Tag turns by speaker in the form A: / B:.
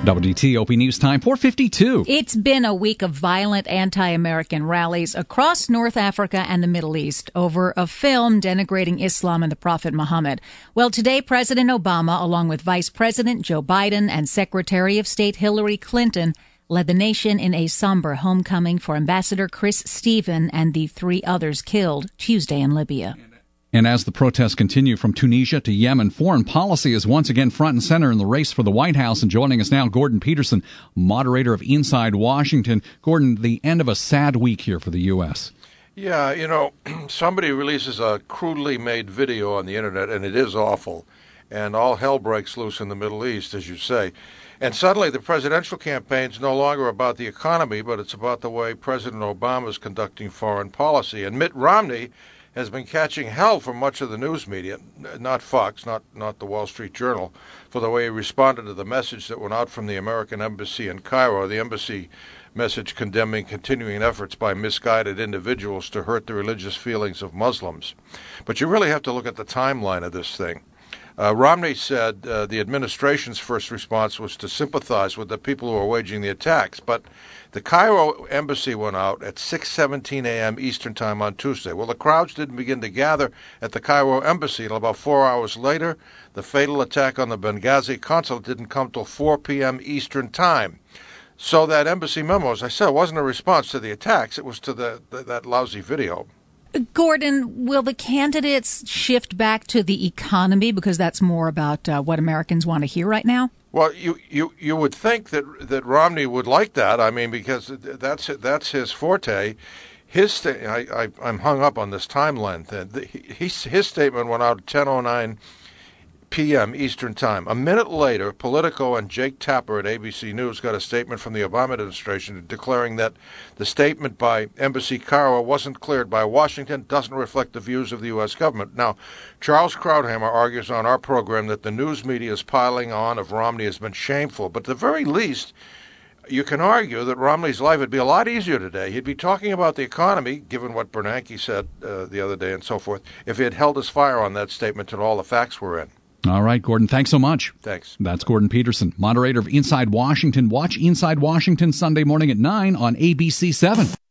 A: WTOP News Time, 4:52.
B: It's been a week of violent anti-American rallies across North Africa and the Middle East over a film denigrating Islam and the Prophet Muhammad. Well, today, President Obama, along with Vice President Joe Biden and Secretary of State Hillary Clinton, led the nation in a somber homecoming for Ambassador Chris Stephen and the three others killed Tuesday in Libya.
A: And as the protests continue from Tunisia to Yemen, foreign policy is once again front and center in the race for the White House. And joining us now, Gordon Peterson, moderator of Inside Washington. Gordon, the end of a sad week here for the U.S.
C: Yeah, you know, somebody releases a crudely made video on the internet, and it is awful. And all hell breaks loose in the Middle East, as you say. And suddenly the presidential campaign is no longer about the economy, but it's about the way President Obama is conducting foreign policy. And Mitt Romney has been catching hell from much of the news media, not Fox, not the Wall Street Journal, for the way he responded to the message that went out from the American embassy in Cairo, the embassy message condemning continuing efforts by misguided individuals to hurt the religious feelings of Muslims. But you really have to look at the timeline of this thing. Romney said the administration's first response was to sympathize with the people who are waging the attacks, but the Cairo embassy went out at 6:17 a.m. Eastern Time on Tuesday. Well, the crowds didn't begin to gather at the Cairo embassy until about 4 hours later. The fatal attack on the Benghazi consulate didn't come till 4 p.m. Eastern Time. So that embassy memo, as I said, wasn't a response to the attacks. It was to that lousy video.
B: Gordon, will the candidates shift back to the economy because that's more about what Americans want to hear right now?
C: Well, you would think that Romney would like that. I mean, because that's his forte. I'm hung up on this timeline thing. His statement went out at 10:09 p.m. Eastern Time. A minute later, Politico and Jake Tapper at ABC News got a statement from the Obama administration declaring that the statement by Embassy Cairo wasn't cleared by Washington, doesn't reflect the views of the U.S. government. Now, Charles Krauthammer argues on our program that the news media's piling on of Romney has been shameful, but at the very least, you can argue that Romney's life would be a lot easier today. He'd be talking about the economy, given what Bernanke said the other day and so forth, if he had held his fire on that statement and all the facts were in.
A: All right, Gordon, thanks so much.
C: Thanks.
A: That's Gordon Peterson, moderator of Inside Washington. Watch Inside Washington Sunday morning at 9 on ABC 7.